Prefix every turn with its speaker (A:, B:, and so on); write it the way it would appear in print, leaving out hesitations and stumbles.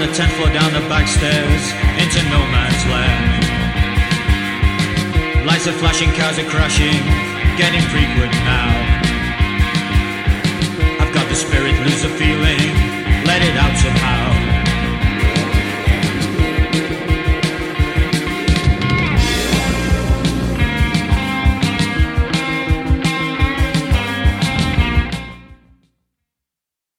A: 10th floor down the back stairs into no man's land. Lights are flashing, cars are crashing, getting frequent now. I've got the spirit, lose the